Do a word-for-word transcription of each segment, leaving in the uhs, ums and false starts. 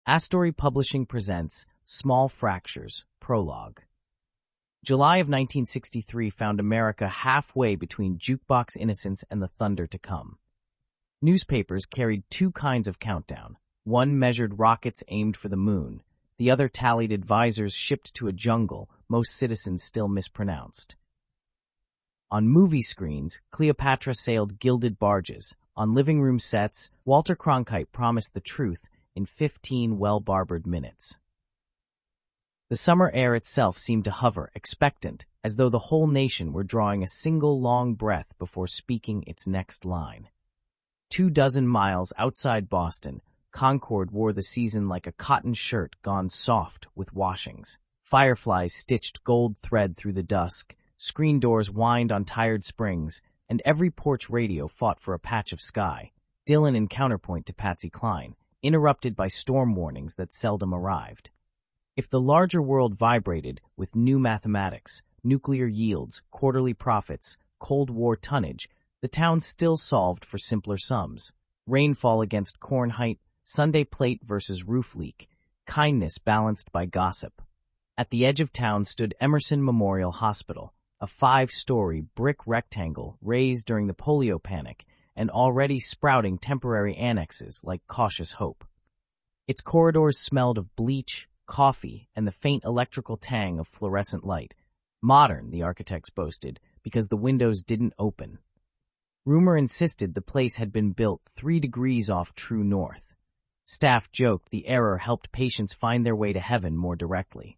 Astory Publishing presents Small Fractures, Prologue. July of nineteen sixty-three found America halfway between jukebox innocence and the thunder to come. Newspapers carried two kinds of countdown. One measured rockets aimed for the moon. The other tallied advisors shipped to a jungle most citizens still mispronounced. On movie screens, Cleopatra sailed gilded barges. On living room sets, Walter Cronkite promised the truth in fifteen well-barbered minutes. The summer air itself seemed to hover, expectant, as though the whole nation were drawing a single long breath before speaking its next line. Two dozen miles outside Boston, Concord wore the season like a cotton shirt gone soft with washings. Fireflies stitched gold thread through the dusk, screen doors whined on tired springs, and every porch radio fought for a patch of sky, Dylan in counterpoint to Patsy Cline, interrupted by storm warnings that seldom arrived. If the larger world vibrated with new mathematics, nuclear yields, quarterly profits, Cold War tonnage, the town still solved for simpler sums. Rainfall against corn height, Sunday plate versus roof leak, kindness balanced by gossip. At the edge of town stood Emerson Memorial Hospital, a five-story brick rectangle raised during the polio panic and already sprouting temporary annexes like cautious hope. Its corridors smelled of bleach, coffee, and the faint electrical tang of fluorescent light. Modern, the architects boasted, because the windows didn't open. Rumor insisted the place had been built three degrees off true north. Staff joked the error helped patients find their way to heaven more directly.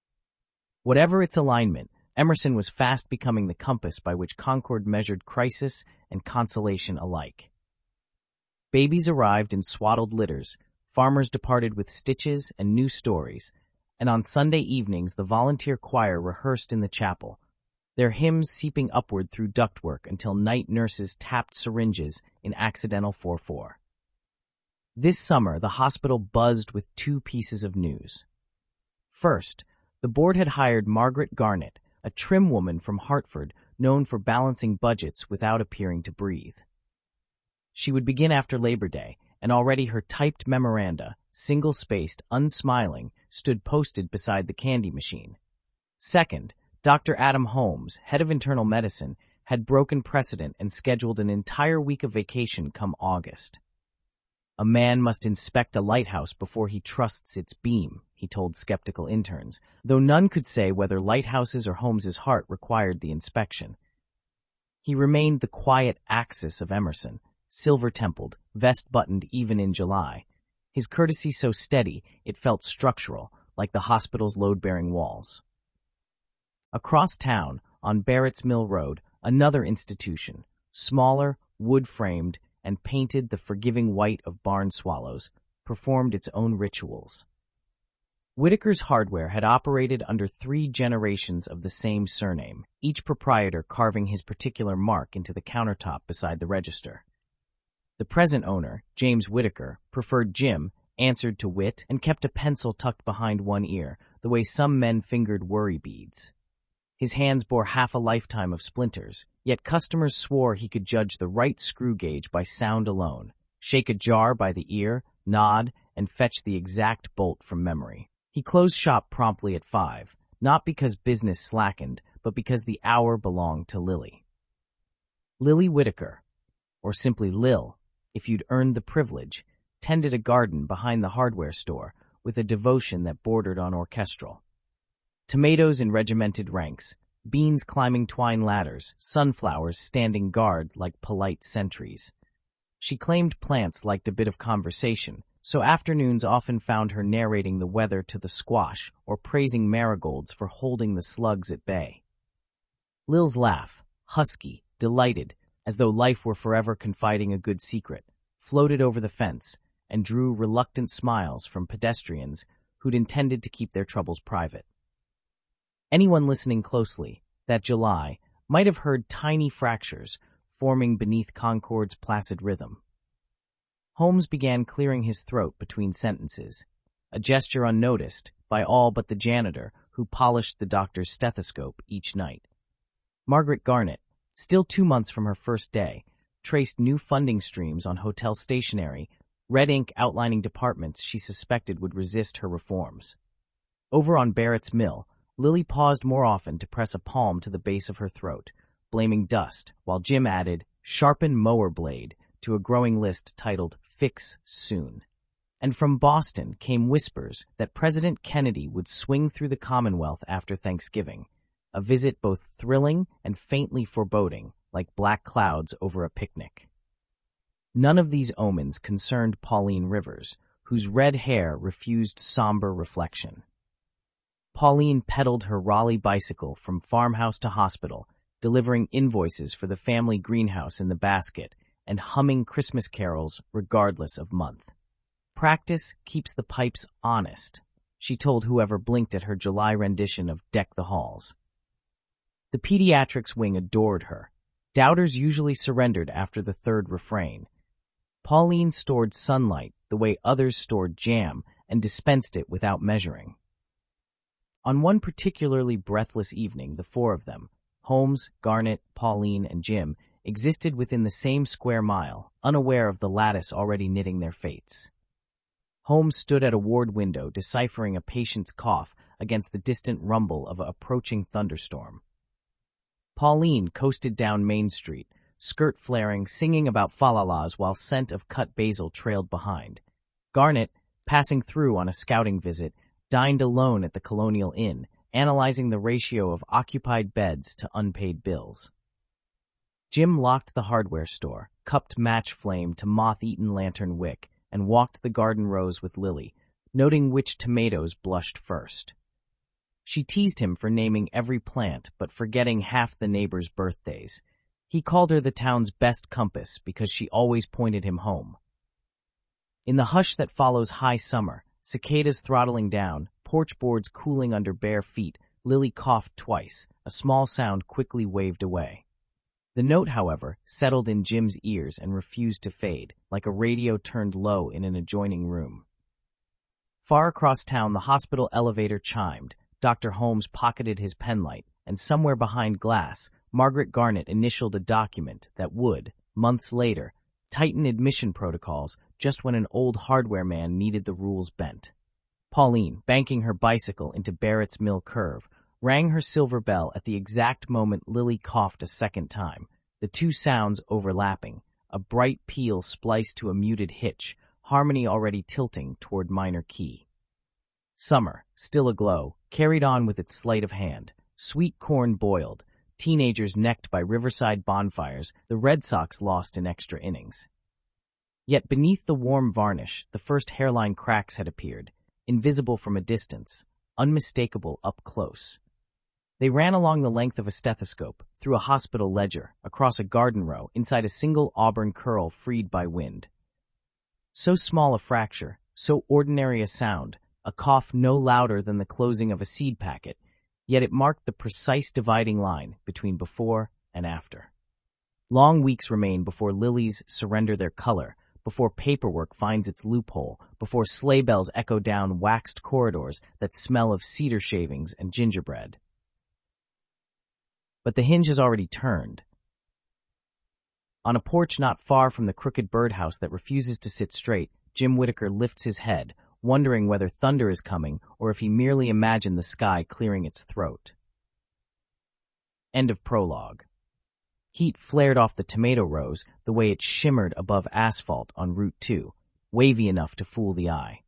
Whatever its alignment, Emerson was fast becoming the compass by which Concord measured crisis and consolation alike. Babies arrived in swaddled litters, farmers departed with stitches and new stories, and on Sunday evenings the volunteer choir rehearsed in the chapel, their hymns seeping upward through ductwork until night nurses tapped syringes in accidental four four. This summer, the hospital buzzed with two pieces of news. First, the board had hired Margaret Garnett, a trim woman from Hartford known for balancing budgets without appearing to breathe. She would begin after Labor Day, and already her typed memoranda, single-spaced, unsmiling, stood posted beside the candy machine. Second, Doctor Adam Holmes, head of internal medicine, had broken precedent and scheduled an entire week of vacation come August. A man must inspect a lighthouse before he trusts its beam, he told skeptical interns, though none could say whether lighthouses or Holmes's heart required the inspection. He remained the quiet Axis of Emerson, silver-templed, vest-buttoned even in July, his courtesy so steady it felt structural, like the hospital's load-bearing walls. Across town, on Barrett's Mill Road, another institution, smaller, wood-framed, and painted the forgiving white of barn swallows, performed its own rituals. Whitaker's Hardware had operated under three generations of the same surname, each proprietor carving his particular mark into the countertop beside the register. The present owner, James Whitaker, preferred Jim, answered to Whit, and kept a pencil tucked behind one ear, the way some men fingered worry beads. His hands bore half a lifetime of splinters, yet customers swore he could judge the right screw gauge by sound alone, shake a jar by the ear, nod, and fetch the exact bolt from memory. He closed shop promptly at five, not because business slackened, but because the hour belonged to Lily. Lily Whitaker, or simply Lil, if you'd earned the privilege, tended a garden behind the hardware store with a devotion that bordered on orchestral. Tomatoes in regimented ranks, beans climbing twine ladders, sunflowers standing guard like polite sentries. She claimed plants liked a bit of conversation, so afternoons often found her narrating the weather to the squash or praising marigolds for holding the slugs at bay. Lil's laugh, husky, delighted, as though life were forever confiding a good secret, floated over the fence and drew reluctant smiles from pedestrians who'd intended to keep their troubles private. Anyone listening closely, that July, might have heard tiny fractures forming beneath Concord's placid rhythm. Holmes began clearing his throat between sentences, a gesture unnoticed by all but the janitor who polished the doctor's stethoscope each night. Margaret Garnett, still two months from her first day, traced new funding streams on hotel stationery, red ink outlining departments she suspected would resist her reforms. Over on Barrett's Mill, Lily paused more often to press a palm to the base of her throat, blaming dust, while Jim added, "Sharpen mower blade," to a growing list titled, "Fix Soon." And from Boston came whispers that President Kennedy would swing through the Commonwealth after Thanksgiving, a visit both thrilling and faintly foreboding, like black clouds over a picnic. None of these omens concerned Pauline Rivers, whose red hair refused somber reflection. Pauline pedaled her Raleigh bicycle from farmhouse to hospital, delivering invoices for the family greenhouse in the basket and humming Christmas carols regardless of month. "Practice keeps the pipes honest," she told whoever blinked at her July rendition of Deck the Halls. The pediatrics wing adored her. Doubters usually surrendered after the third refrain. Pauline stored sunlight the way others stored jam and dispensed it without measuring. On one particularly breathless evening, the four of them, Holmes, Garnett, Pauline, and Jim, existed within the same square mile, unaware of the lattice already knitting their fates. Holmes stood at a ward window deciphering a patient's cough against the distant rumble of an approaching thunderstorm. Pauline coasted down Main Street, skirt flaring, singing about falalas while scent of cut basil trailed behind. Garnett, passing through on a scouting visit, dined alone at the Colonial Inn, analyzing the ratio of occupied beds to unpaid bills. Jim locked the hardware store, cupped match flame to moth-eaten lantern wick, and walked the garden rows with Lily, noting which tomatoes blushed first. She teased him for naming every plant but forgetting half the neighbors' birthdays. He called her the town's best compass because she always pointed him home. In the hush that follows high summer, cicadas throttling down, porch boards cooling under bare feet, Lily coughed twice, a small sound quickly waved away. The note, however, settled in Jim's ears and refused to fade, like a radio turned low in an adjoining room. Far across town, the hospital elevator chimed. Doctor Holmes pocketed his penlight, and somewhere behind glass, Margaret Garnett initialed a document that would, months later, tighten admission protocols just when an old hardware man needed the rules bent. Pauline, banking her bicycle into Barrett's Mill curve, rang her silver bell at the exact moment Lily coughed a second time, the two sounds overlapping, a bright peal spliced to a muted hitch, harmony already tilting toward minor key. Summer, still aglow, carried on with its sleight of hand. Sweet corn boiled, teenagers necked by riverside bonfires, the Red Sox lost in extra innings. Yet beneath the warm varnish, the first hairline cracks had appeared, invisible from a distance, unmistakable up close. They ran along the length of a stethoscope, through a hospital ledger, across a garden row, inside a single auburn curl freed by wind. So small a fracture, so ordinary a sound, a cough no louder than the closing of a seed packet, yet it marked the precise dividing line between before and after. Long weeks remain before lilies surrender their color, before paperwork finds its loophole, before sleigh bells echo down waxed corridors that smell of cedar shavings and gingerbread. But the hinge has already turned. On a porch not far from the crooked birdhouse that refuses to sit straight, Jim Whittaker lifts his head, wondering whether thunder is coming or if he merely imagined the sky clearing its throat. End of prologue. Heat flared off the tomato rows the way it shimmered above asphalt on Route two, wavy enough to fool the eye.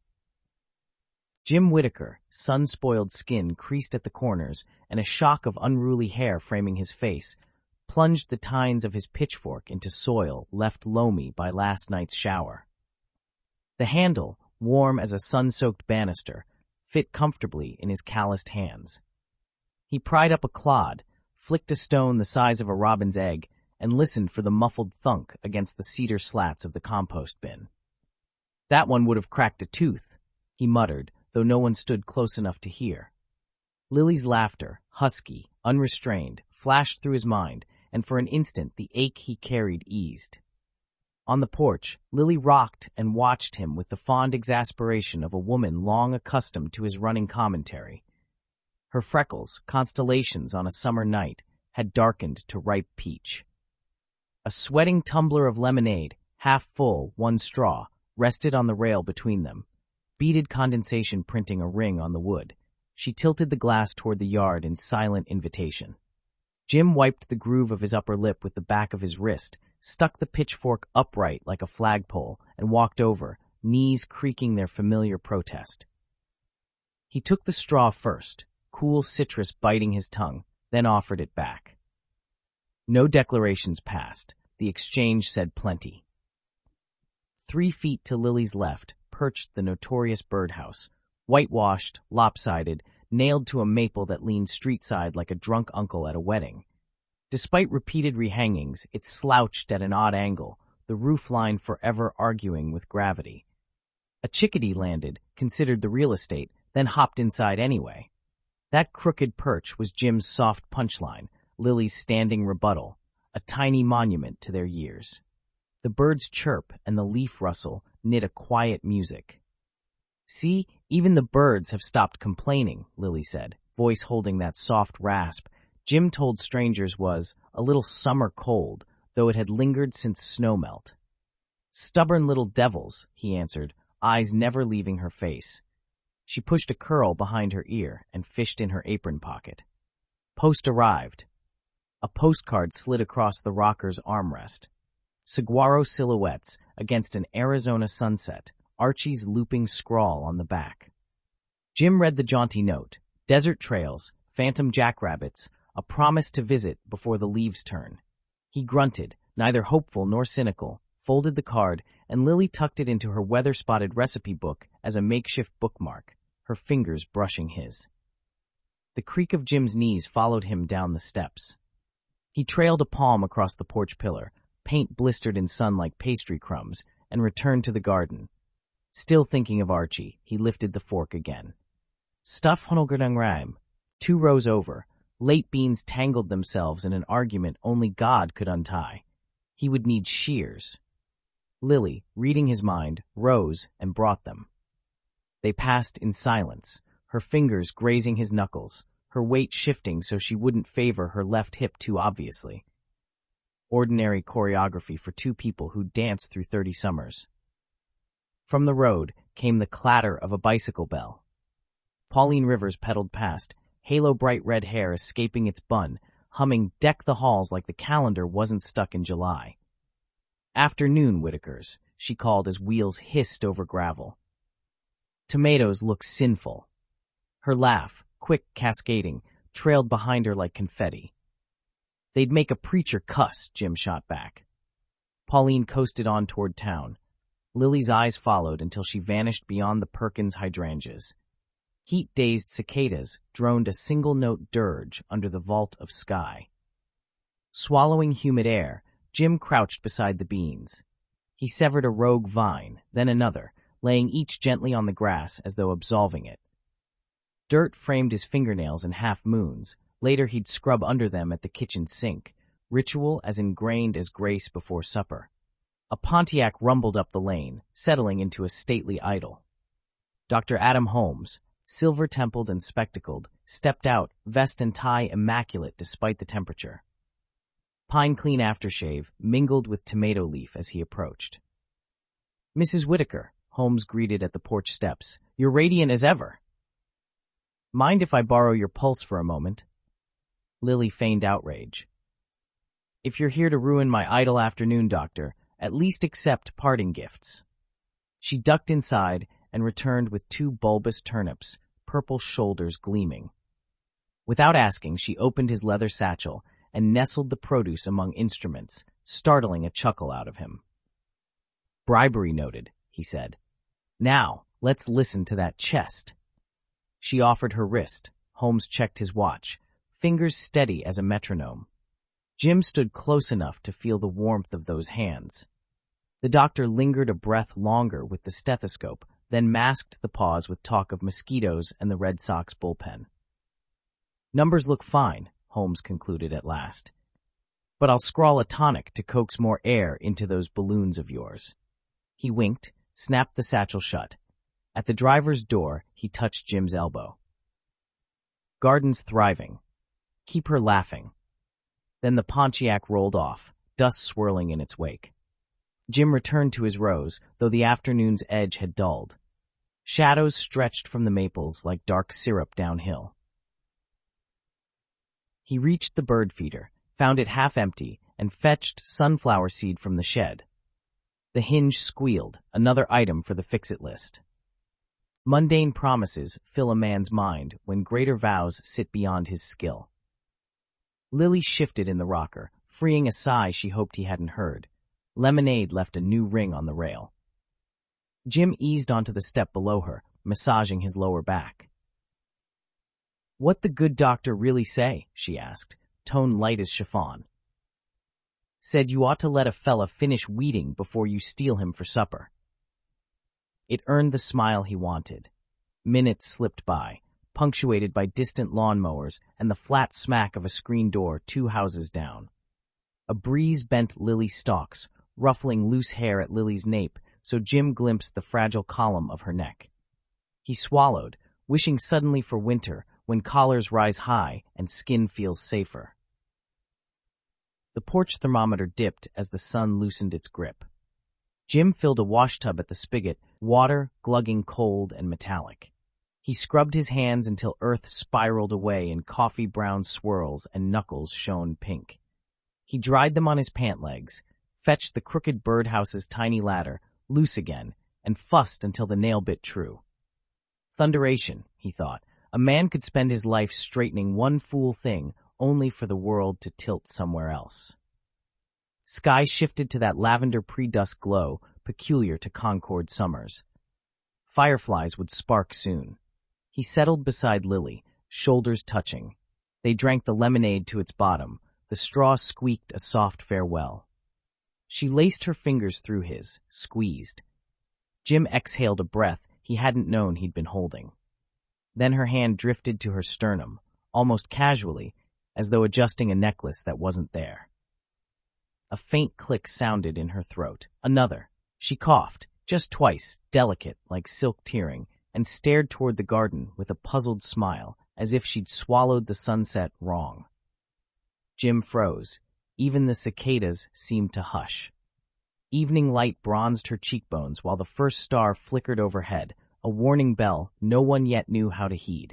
Jim Whittaker, sun-spoiled skin creased at the corners and a shock of unruly hair framing his face, plunged the tines of his pitchfork into soil left loamy by last night's shower. The handle, warm as a sun-soaked banister, fit comfortably in his calloused hands. He pried up a clod, flicked a stone the size of a robin's egg, and listened for the muffled thunk against the cedar slats of the compost bin. That one would have cracked a tooth, he muttered, though no one stood close enough to hear. Lily's laughter, husky, unrestrained, flashed through his mind, and for an instant the ache he carried eased. On the porch, Lily rocked and watched him with the fond exasperation of a woman long accustomed to his running commentary. Her freckles, constellations on a summer night, had darkened to ripe peach. A sweating tumbler of lemonade, half full, one straw, rested on the rail between them, beaded condensation printing a ring on the wood. She tilted the glass toward the yard in silent invitation. Jim wiped the groove of his upper lip with the back of his wrist, stuck the pitchfork upright like a flagpole, and walked over, knees creaking their familiar protest. He took the straw first, cool citrus biting his tongue, then offered it back. No declarations passed. The exchange said plenty. Three feet to Lily's left perched the notorious birdhouse, whitewashed, lopsided, nailed to a maple that leaned street-side like a drunk uncle at a wedding. Despite repeated rehangings, it slouched at an odd angle, the roofline forever arguing with gravity. A chickadee landed, considered the real estate, then hopped inside anyway. That crooked perch was Jim's soft punchline, Lily's standing rebuttal, a tiny monument to their years. The birds chirp and the leaf rustle knit a quiet music. "See, even the birds have stopped complaining," Lily said, voice holding that soft rasp Jim told strangers was a little summer cold, though it had lingered since snowmelt. "Stubborn little devils," he answered, eyes never leaving her face. She pushed a curl behind her ear and fished in her apron pocket. Post arrived. A postcard slid across the rocker's armrest. Saguaro silhouettes against an Arizona sunset, Archie's looping scrawl on the back. Jim read the jaunty note. Desert trails, phantom jackrabbits, a promise to visit before the leaves turn. He grunted, neither hopeful nor cynical, folded the card, and Lily tucked it into her weather-spotted recipe book as a makeshift bookmark, her fingers brushing his. The creak of Jim's knees followed him down the steps. He trailed a palm across the porch pillar, paint blistered in sun like pastry crumbs, and returned to the garden. Still thinking of Archie, he lifted the fork again. Stuff Honolgurdangrime. Two rows over, late beans tangled themselves in an argument only God could untie. He would need shears. Lily, reading his mind, rose and brought them. They passed in silence, her fingers grazing his knuckles, her weight shifting so she wouldn't favor her left hip too obviously. Ordinary choreography for two people who danced through thirty summers. From the road came the clatter of a bicycle bell. Pauline Rivers pedaled past, halo-bright red hair escaping its bun, humming "Deck the Halls" like the calendar wasn't stuck in July. "Afternoon, Whitakers," she called as wheels hissed over gravel. Tomatoes look sinful. Her laugh, quick, cascading, trailed behind her like confetti. "They'd make a preacher cuss," Jim shot back. Pauline coasted on toward town. Lily's eyes followed until she vanished beyond the Perkins hydrangeas. Heat-dazed cicadas droned a single-note dirge under the vault of sky. Swallowing humid air, Jim crouched beside the beans. He severed a rogue vine, then another, laying each gently on the grass as though absolving it. Dirt framed his fingernails in half-moons. Later he'd scrub under them at the kitchen sink, ritual as ingrained as grace before supper. A Pontiac rumbled up the lane, settling into a stately idol. Doctor Adam Holmes, silver-templed and spectacled, stepped out, vest and tie immaculate despite the temperature. Pine-clean aftershave mingled with tomato leaf as he approached. "Missus Whitaker," Holmes greeted at the porch steps, "you're radiant as ever." "Mind if I borrow your pulse for a moment?" Lily feigned outrage. "If you're here to ruin my idle afternoon, doctor, at least accept parting gifts." She ducked inside and returned with two bulbous turnips, purple shoulders gleaming. Without asking, she opened his leather satchel and nestled the produce among instruments, startling a chuckle out of him. "Bribery noted," he said. "Now, let's listen to that chest." She offered her wrist. Holmes checked his watch, fingers steady as a metronome. Jim stood close enough to feel the warmth of those hands. The doctor lingered a breath longer with the stethoscope, then masked the pause with talk of mosquitoes and the Red Sox bullpen. "Numbers look fine," Holmes concluded at last. "But I'll scrawl a tonic to coax more air into those balloons of yours." He winked, snapped the satchel shut. At the driver's door, he touched Jim's elbow. "Garden's thriving. Keep her laughing." Then the Pontiac rolled off, dust swirling in its wake. Jim returned to his rows, though the afternoon's edge had dulled. Shadows stretched from the maples like dark syrup downhill. He reached the bird feeder, found it half empty, and fetched sunflower seed from the shed. The hinge squealed, another item for the fix-it list. Mundane promises fill a man's mind when greater vows sit beyond his skill. Lily shifted in the rocker, freeing a sigh she hoped he hadn't heard. Lemonade left a new ring on the rail. Jim eased onto the step below her, massaging his lower back. "What the good doctor really say?" she asked, tone light as chiffon. "Said you ought to let a fella finish weeding before you steal him for supper." It earned the smile he wanted. Minutes slipped by, punctuated by distant lawnmowers and the flat smack of a screen door two houses down. A breeze bent Lily's stalks, ruffling loose hair at Lily's nape, so Jim glimpsed the fragile column of her neck. He swallowed, wishing suddenly for winter, when collars rise high and skin feels safer. The porch thermometer dipped as the sun loosened its grip. Jim filled a washtub at the spigot, water glugging cold and metallic. He scrubbed his hands until earth spiraled away in coffee-brown swirls and knuckles shone pink. He dried them on his pant legs, fetched the crooked birdhouse's tiny ladder, loose again, and fussed until the nail bit true. Thunderation, he thought. A man could spend his life straightening one fool thing only for the world to tilt somewhere else. Sky shifted to that lavender pre-dusk glow peculiar to Concord summers. Fireflies would spark soon. He settled beside Lily, shoulders touching. They drank the lemonade to its bottom. The straw squeaked a soft farewell. She laced her fingers through his, squeezed. Jim exhaled a breath he hadn't known he'd been holding. Then her hand drifted to her sternum, almost casually, as though adjusting a necklace that wasn't there. A faint click sounded in her throat. Another. She coughed, just twice, delicate, like silk tearing, and stared toward the garden with a puzzled smile, as if she'd swallowed the sunset wrong. Jim froze. Even the cicadas seemed to hush. Evening light bronzed her cheekbones while the first star flickered overhead, a warning bell no one yet knew how to heed.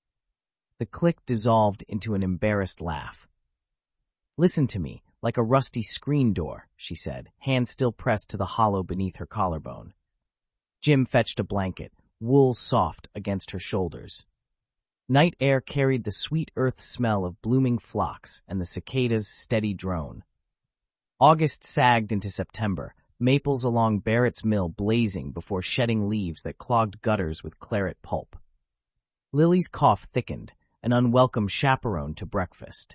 The click dissolved into an embarrassed laugh. "Listen to me, like a rusty screen door," she said, hand still pressed to the hollow beneath her collarbone. Jim fetched a blanket, wool soft against her shoulders. Night air carried the sweet earth smell of blooming phlox and the cicadas' steady drone. August sagged into September, maples along Barrett's mill blazing before shedding leaves that clogged gutters with claret pulp. Lily's cough thickened, an unwelcome chaperone to breakfast.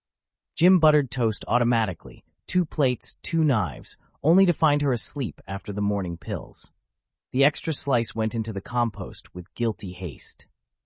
Jim buttered toast automatically, two plates, two knives, only to find her asleep after the morning pills. The extra slice went into the compost with guilty haste.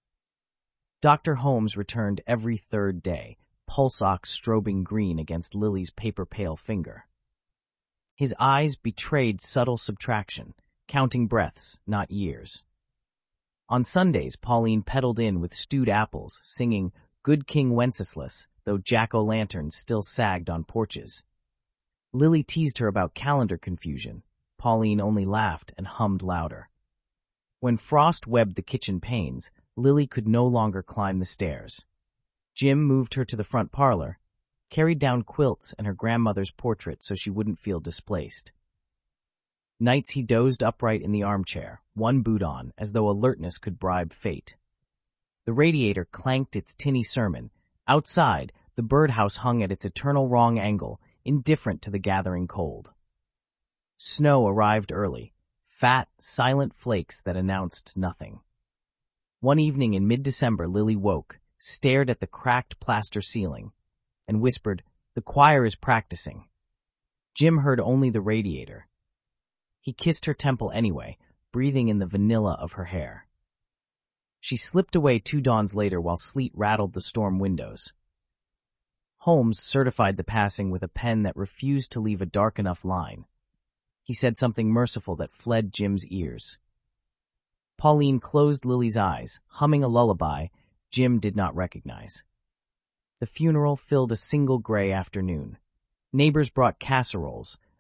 Doctor Holmes returned every third day, pulse ox strobing green against Lily's paper-pale finger. His eyes betrayed subtle subtraction, counting breaths, not years. On Sundays, Pauline pedaled in with stewed apples, singing Good King Wenceslas, though jack-o'-lanterns still sagged on porches. Lily teased her about calendar confusion. Pauline only laughed and hummed louder. When frost webbed the kitchen panes, Lily could no longer climb the stairs. Jim moved her to the front parlor, carried down quilts and her grandmother's portrait so she wouldn't feel displaced. Nights he dozed upright in the armchair, one boot on, as though alertness could bribe fate. The radiator clanked its tinny sermon. Outside, the birdhouse hung at its eternal wrong angle, indifferent to the gathering cold. Snow arrived early, fat, silent flakes that announced nothing. One evening in mid-December, Lily woke, stared at the cracked plaster ceiling, and whispered, "The choir is practicing." Jim heard only the radiator. He kissed her temple anyway, breathing in the vanilla of her hair. She slipped away two dawns later while sleet rattled the storm windows. Holmes certified the passing with a pen that refused to leave a dark enough line. He said something merciful that fled Jim's ears. Pauline closed Lily's eyes, humming a lullaby Jim did not recognize. The funeral filled a single gray afternoon. Neighbors brought casseroles,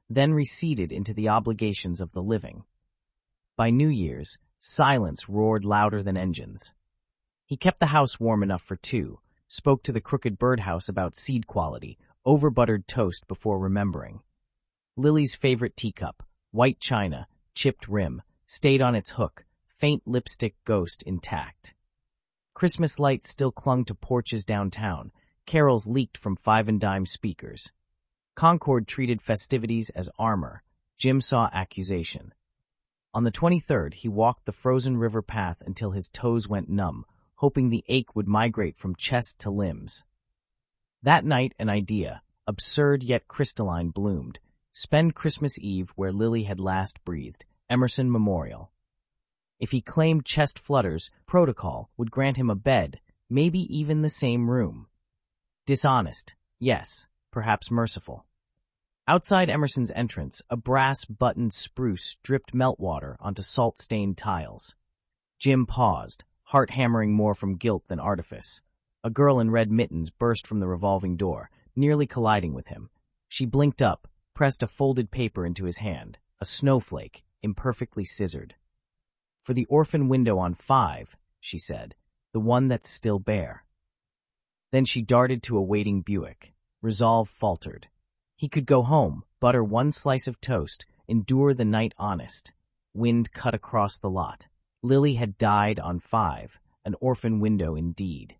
then receded into the obligations of the living. By New Year's, silence roared louder than engines. He kept the house warm enough for two, spoke to the crooked birdhouse about seed quality, over-buttered toast before remembering. Lily's favorite teacup, white china, chipped rim, stayed on its hook, faint lipstick ghost intact. Christmas lights still clung to porches downtown, carols leaked from five-and-dime speakers. Concord treated festivities as armor. Jim saw accusation. On the twenty-third, he walked the frozen river path until his toes went numb, hoping the ache would migrate from chest to limbs. That night, an idea, absurd yet crystalline, bloomed. Spend Christmas Eve where Lily had last breathed, Emerson Memorial. If he claimed chest flutters, protocol would grant him a bed, maybe even the same room. Dishonest, yes, perhaps merciful. Outside Emerson's entrance, a brass-buttoned spruce dripped meltwater onto salt-stained tiles. Jim paused, heart hammering more from guilt than artifice. A girl in red mittens burst from the revolving door, nearly colliding with him. She blinked up, pressed a folded paper into his hand, a snowflake, imperfectly scissored. For the orphan window on five, she said, the one that's still bare. Then she darted to a waiting Buick. Resolve faltered. He could go home, butter one slice of toast, endure the night honest. Wind cut across the lot. Lily had died on five, an orphan window indeed.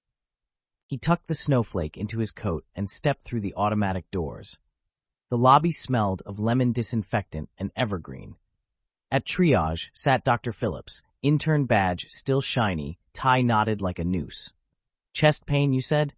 He tucked the snowflake into his coat and stepped through the automatic doors. The lobby smelled of lemon disinfectant and evergreen. At triage sat Doctor Phillips, intern badge still shiny, tie knotted like a noose. Chest pain, you said?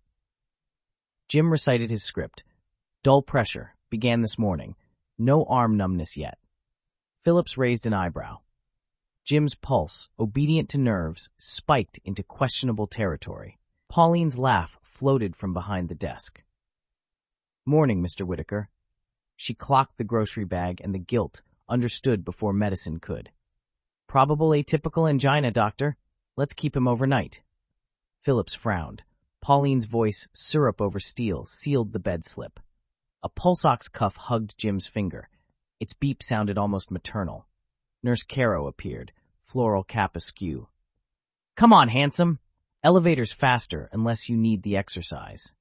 Jim recited his script. Dull pressure, began this morning. No arm numbness yet. Phillips raised an eyebrow. Jim's pulse, obedient to nerves, spiked into questionable territory. Pauline's laugh floated from behind the desk. Morning, Mister Whitaker. She clocked the grocery bag and the guilt, understood before medicine could. Probable atypical angina, doctor. Let's keep him overnight. Phillips frowned. Pauline's voice, syrup over steel, sealed the bed slip. A pulse ox cuff hugged Jim's finger. Its beep sounded almost maternal. Nurse Caro appeared, floral cap askew. Come on, handsome. Elevators faster unless you need the exercise.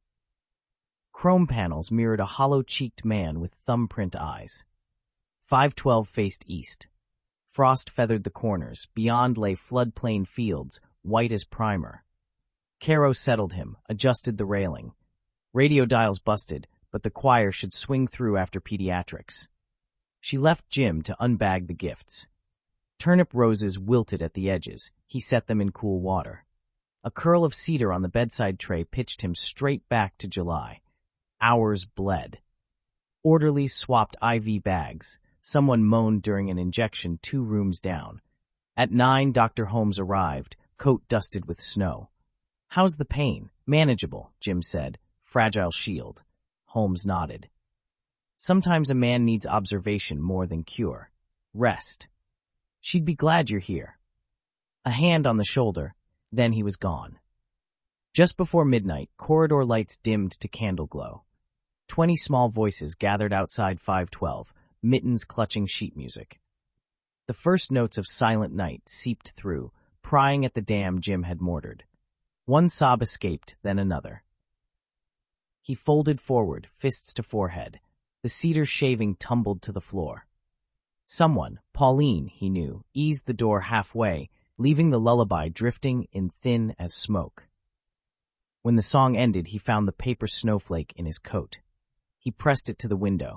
Chrome panels mirrored a hollow-cheeked man with thumbprint eyes. five twelve faced east. Frost feathered the corners. Beyond lay floodplain fields, white as primer. Caro settled him, adjusted the railing. Radio dials busted, but the choir should swing through after pediatrics. She left Jim to unbag the gifts. Turnip roses wilted at the edges. He set them in cool water. A curl of cedar on the bedside tray pitched him straight back to July. Hours bled. Orderlies swapped I V bags. Someone moaned during an injection two rooms down. At nine, Doctor Holmes arrived, coat dusted with snow. How's the pain? Manageable, Jim said. Fragile shield. Holmes nodded. Sometimes a man needs observation more than cure. Rest. She'd be glad you're here. A hand on the shoulder, then he was gone. Just before midnight, corridor lights dimmed to candle glow. Twenty small voices gathered outside five twelve, mittens clutching sheet music. The first notes of Silent Night seeped through, prying at the dam Jim had mortared. One sob escaped, then another. He folded forward, fists to forehead. The cedar shaving tumbled to the floor. Someone, Pauline, he knew, eased the door halfway, leaving the lullaby drifting in thin as smoke. When the song ended, he found the paper snowflake in his coat. He pressed it to the window.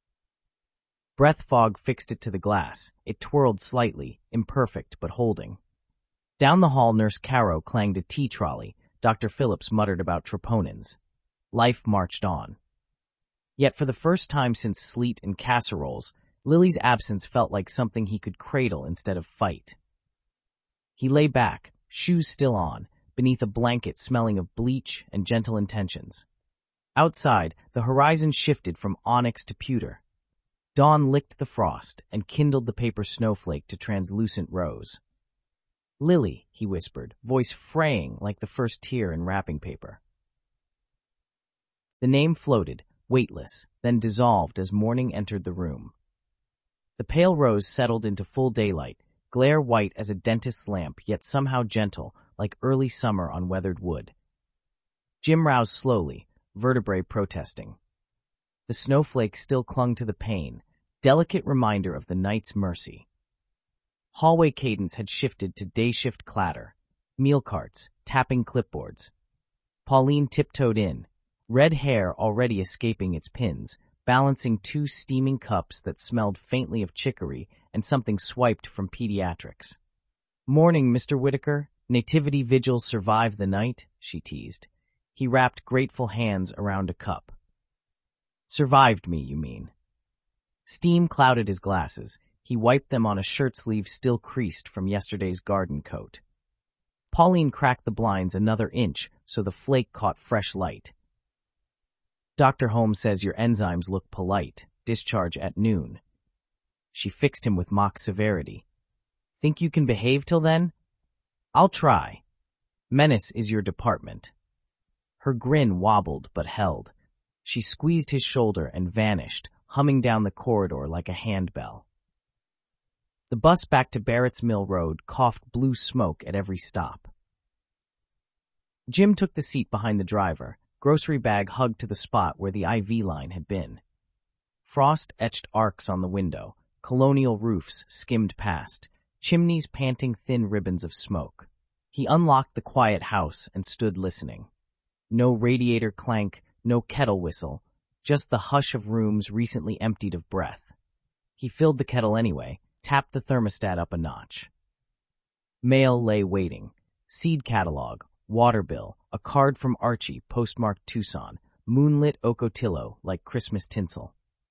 Breath fog fixed it to the glass. It twirled slightly, imperfect but holding. Down the hall, Nurse Caro clanged a tea trolley. Doctor Phillips muttered about troponins. Life marched on. Yet for the first time since sleet and casseroles, Lily's absence felt like something he could cradle instead of fight. He lay back, shoes still on, beneath a blanket smelling of bleach and gentle intentions. Outside, the horizon shifted from onyx to pewter. Dawn licked the frost and kindled the paper snowflake to translucent rose. Lily, he whispered, voice fraying like the first tear in wrapping paper. The name floated, weightless, then dissolved as morning entered the room. The pale rose settled into full daylight, glare white as a dentist's lamp, yet somehow gentle, like early summer on weathered wood. Jim roused slowly, vertebrae protesting. The snowflake still clung to the pane, delicate reminder of the night's mercy. Hallway cadence had shifted to day-shift clatter, meal carts, tapping clipboards. Pauline tiptoed in, red hair already escaping its pins, balancing two steaming cups that smelled faintly of chicory and something swiped from pediatrics. "Morning, Mister Whitaker. Nativity vigils survived the night," she teased. He wrapped grateful hands around a cup. "Survived me, you mean?" Steam clouded his glasses. He wiped them on a shirt sleeve still creased from yesterday's garden coat. Pauline cracked the blinds another inch so the flake caught fresh light. "Doctor Holmes says your enzymes look polite. Discharge at noon." She fixed him with mock severity. "Think you can behave till then?" "I'll try. Menace is your department." Her grin wobbled but held. She squeezed his shoulder and vanished, humming down the corridor like a handbell. The bus back to Barrett's Mill Road coughed blue smoke at every stop. Jim took the seat behind the driver, grocery bag hugged to the spot where the I V line had been. Frost etched arcs on the window, colonial roofs skimmed past, chimneys panting thin ribbons of smoke. He unlocked the quiet house and stood listening. No radiator clank, no kettle whistle, just the hush of rooms recently emptied of breath. He filled the kettle anyway, tapped the thermostat up a notch. Mail lay waiting. Seed catalog, water bill, a card from Archie postmarked Tucson, moonlit Ocotillo like Christmas tinsel.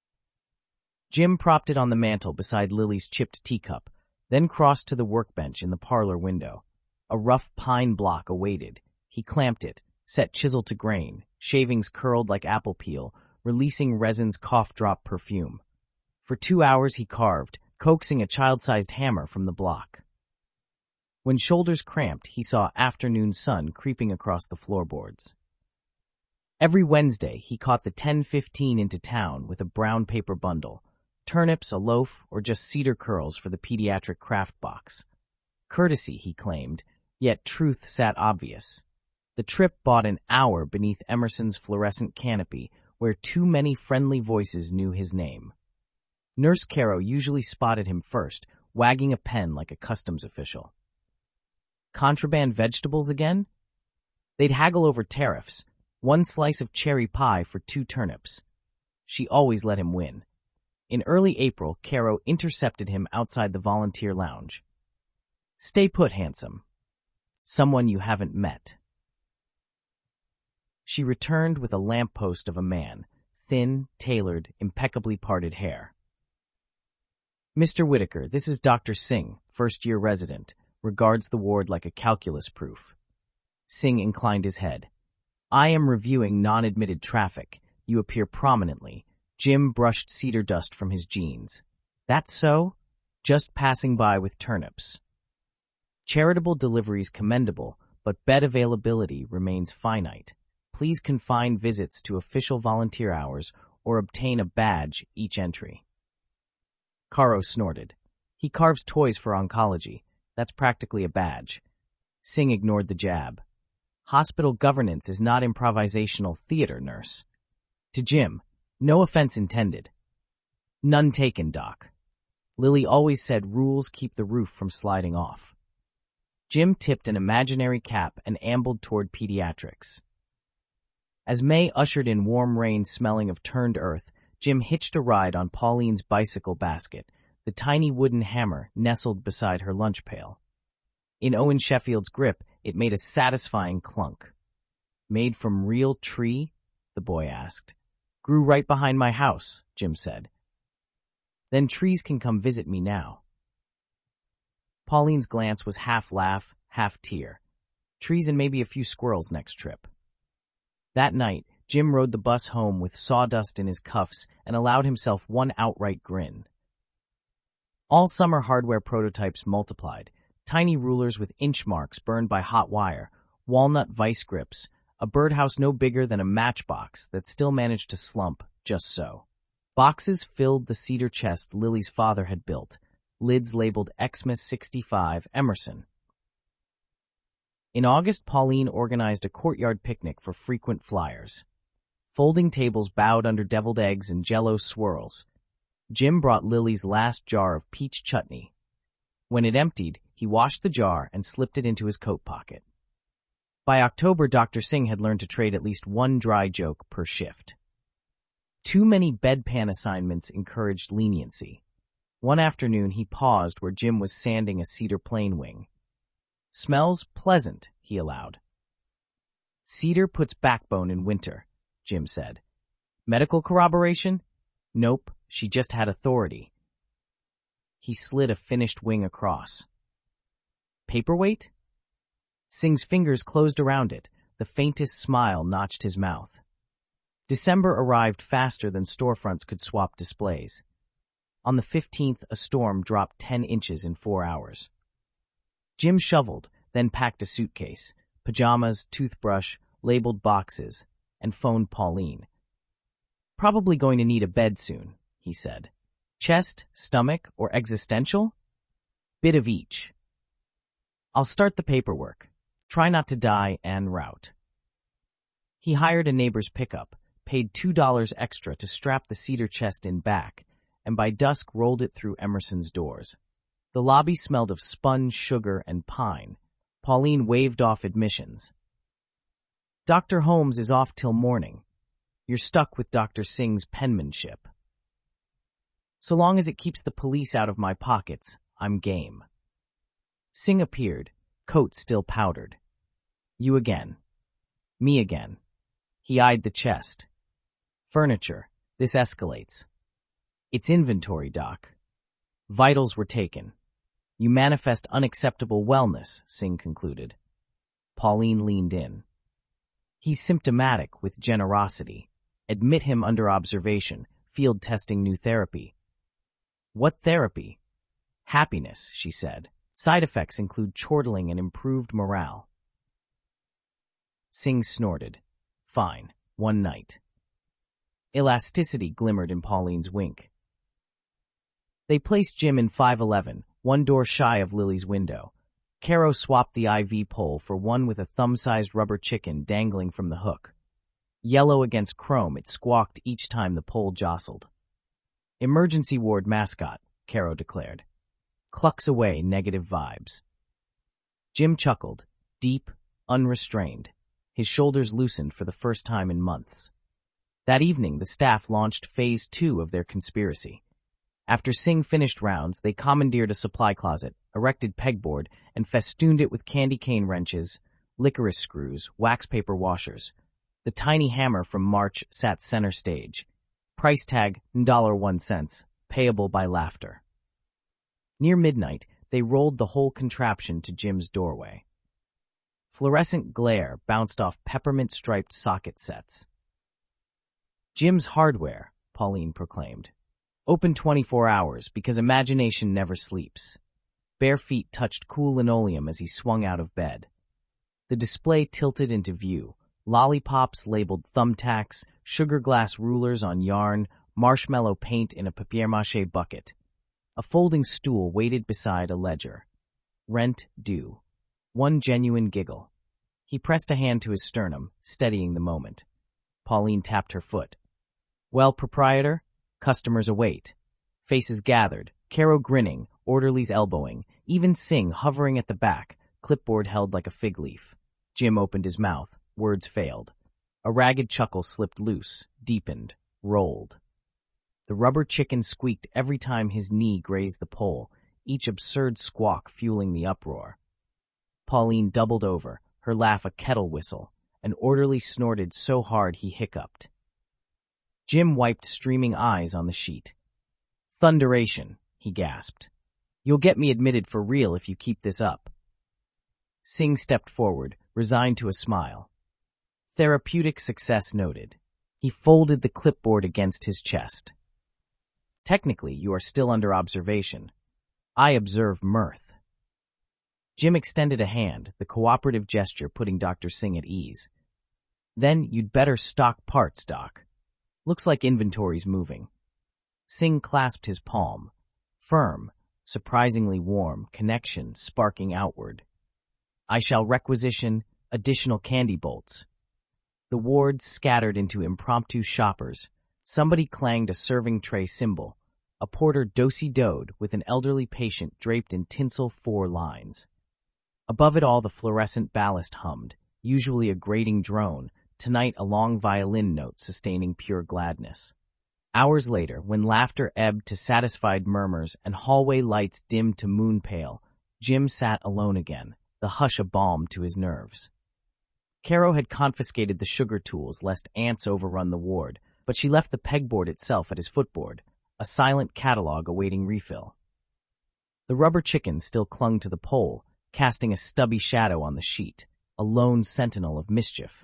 Jim propped it on the mantel beside Lily's chipped teacup, then crossed to the workbench in the parlor window. A rough pine block awaited. He clamped it, set chisel to grain, shavings curled like apple peel, releasing resin's cough-drop perfume. For two hours he carved, coaxing a child-sized hammer from the block. When shoulders cramped, he saw afternoon sun creeping across the floorboards. Every Wednesday, he caught the ten fifteen into town with a brown paper bundle, turnips, a loaf, or just cedar curls for the pediatric craft box. Courtesy, he claimed, yet truth sat obvious. The trip bought an hour beneath Emerson's fluorescent canopy, where too many friendly voices knew his name. Nurse Caro usually spotted him first, wagging a pen like a customs official. Contraband vegetables again? They'd haggle over tariffs, one slice of cherry pie for two turnips. She always let him win. In early April, Caro intercepted him outside the volunteer lounge. "Stay put, handsome. Someone you haven't met." She returned with a lamppost of a man, thin, tailored, impeccably parted hair. "Mister Whitaker, this is Doctor Singh, first-year resident, regards the ward like a calculus proof." Singh inclined his head. "I am reviewing non-admitted traffic. You appear prominently." Jim brushed cedar dust from his jeans. "That's so? Just passing by with turnips." Charitable deliveries commendable, but bed availability remains finite. Please confine visits to official volunteer hours or obtain a badge each entry. Caro snorted. "He carves toys for oncology. That's practically a badge." Singh ignored the jab. "Hospital governance is not improvisational theater, nurse." To Jim, "No offense intended." "None taken, Doc." Lily always said rules keep the roof from sliding off. Jim tipped an imaginary cap and ambled toward pediatrics. As May ushered in warm rain smelling of turned earth, Jim hitched a ride on Pauline's bicycle basket, the tiny wooden hammer nestled beside her lunch pail. In Owen Sheffield's grip, it made a satisfying clunk. "Made from real tree?" the boy asked. "Grew right behind my house," Jim said. "Then trees can come visit me now." Pauline's glance was half laugh, half tear. Trees and maybe a few squirrels next trip. That night, Jim rode the bus home with sawdust in his cuffs and allowed himself one outright grin. All summer hardware prototypes multiplied, tiny rulers with inch marks burned by hot wire, walnut vice grips, a birdhouse no bigger than a matchbox that still managed to slump just so. Boxes filled the cedar chest Lily's father had built, lids labeled Xmas sixty-five Emerson. In August, Pauline organized a courtyard picnic for frequent flyers. Folding tables bowed under deviled eggs and Jell-O swirls. Jim brought Lily's last jar of peach chutney. When it emptied, he washed the jar and slipped it into his coat pocket. By October, Doctor Singh had learned to trade at least one dry joke per shift. Too many bedpan assignments encouraged leniency. One afternoon, he paused where Jim was sanding a cedar plane wing. "Smells pleasant," he allowed. "Cedar puts backbone in winter," Jim said. "Medical corroboration?" "Nope, she just had authority." He slid a finished wing across. "Paperweight?" Singh's fingers closed around it. The faintest smile notched his mouth. December arrived faster than storefronts could swap displays. On the fifteenth, a storm dropped ten inches in four hours. Jim shoveled, then packed a suitcase, pajamas, toothbrush, labeled boxes, and phoned Pauline. "Probably going to need a bed soon," he said. "Chest, stomach, or existential?" "Bit of each." "I'll start the paperwork. Try not to die en route." He hired a neighbor's pickup, paid two dollars extra to strap the cedar chest in back, and by dusk rolled it through Emerson's doors. The lobby smelled of sponge, sugar, and pine. Pauline waved off admissions. "Doctor Holmes is off till morning. You're stuck with Doctor Singh's penmanship." "So long as it keeps the police out of my pockets, I'm game." Singh appeared, coat still powdered. "You again." "Me again." He eyed the chest. "Furniture. This escalates." "It's inventory, Doc." "Vitals were taken." "You manifest unacceptable wellness," Singh concluded. Pauline leaned in. "He's symptomatic with generosity. Admit him under observation, field testing new therapy." "What therapy?" "Happiness," she said. "Side effects include chortling and improved morale." Singh snorted. "Fine. One night." Elasticity glimmered in Pauline's wink. They placed Jim in five eleven, one door shy of Lily's window. Caro swapped the I V pole for one with a thumb-sized rubber chicken dangling from the hook. Yellow against chrome, it squawked each time the pole jostled. "Emergency ward mascot," Caro declared. "Clucks away negative vibes." Jim chuckled, deep, unrestrained. His shoulders loosened for the first time in months. That evening, the staff launched phase two of their conspiracy. After Singh finished rounds, they commandeered a supply closet, erected pegboard, and festooned it with candy cane wrenches, licorice screws, wax paper washers. The tiny hammer from March sat center stage. Price tag, one dollar and one cent, payable by laughter. Near midnight, they rolled the whole contraption to Jim's doorway. Fluorescent glare bounced off peppermint-striped socket sets. "Jim's Hardware," Pauline proclaimed. "Open twenty-four hours because imagination never sleeps." Bare feet touched cool linoleum as he swung out of bed. The display tilted into view. Lollipops labeled thumbtacks, sugar glass rulers on yarn, marshmallow paint in a papier-mâché bucket. A folding stool waited beside a ledger. Rent due. One genuine giggle. He pressed a hand to his sternum, steadying the moment. Pauline tapped her foot. "Well, proprietor, customers await." Faces gathered, Caro grinning, orderlies elbowing, even Singh hovering at the back, clipboard held like a fig leaf. Jim opened his mouth. Words failed. A ragged chuckle slipped loose, deepened, rolled. The rubber chicken squeaked every time his knee grazed the pole, each absurd squawk fueling the uproar. Pauline doubled over, her laugh a kettle whistle. An orderly snorted so hard he hiccuped. Jim wiped streaming eyes on the sheet. "Thunderation," he gasped. "You'll get me admitted for real if you keep this up." Singh stepped forward, resigned to a smile. Therapeutic success noted. He folded the clipboard against his chest. "Technically, you are still under observation. I observe mirth." Jim extended a hand, the cooperative gesture putting Doctor Singh at ease. Then you'd better stock parts, Doc. Looks like inventory's moving. Singh clasped his palm. Firm, surprisingly warm, connection sparking outward. I shall requisition additional candy bolts. The wards scattered into impromptu shoppers. Somebody clanged a serving tray cymbal. A porter do-si-doed with an elderly patient draped in tinsel four lines. Above it all the fluorescent ballast hummed, usually a grating drone, tonight a long violin note sustaining pure gladness. Hours later, when laughter ebbed to satisfied murmurs and hallway lights dimmed to moon pale, Jim sat alone again, the hush a balm to his nerves. Caro had confiscated the sugar tools lest ants overrun the ward, but she left the pegboard itself at his footboard, a silent catalog awaiting refill. The rubber chicken still clung to the pole, casting a stubby shadow on the sheet, a lone sentinel of mischief.